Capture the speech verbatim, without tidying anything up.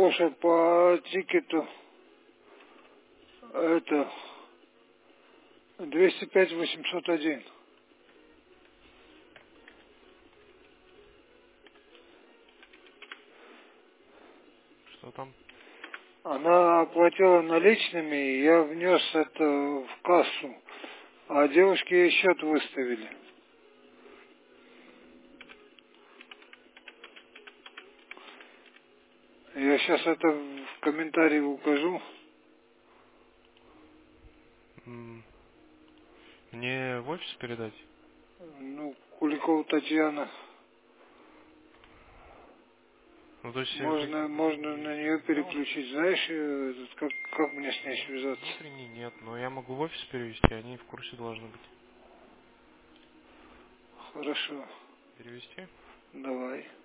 Слушай, по тикету это двести пять восемьсот один. Что там? Она оплатила наличными, и я внес это в кассу, а девушке ей счет выставили. Я сейчас это в комментарии укажу. М, Мне в офис передать? Ну, Куликова Татьяна. Ну, то есть э, Можно, какие-то можно деньги на нее перевела? переключить. Знаешь, э, этот, как, как мне с ней Ну, связаться? внутренний нет, но я могу в офис перевести, они в курсе должны быть. Хорошо. Перевести? Давай.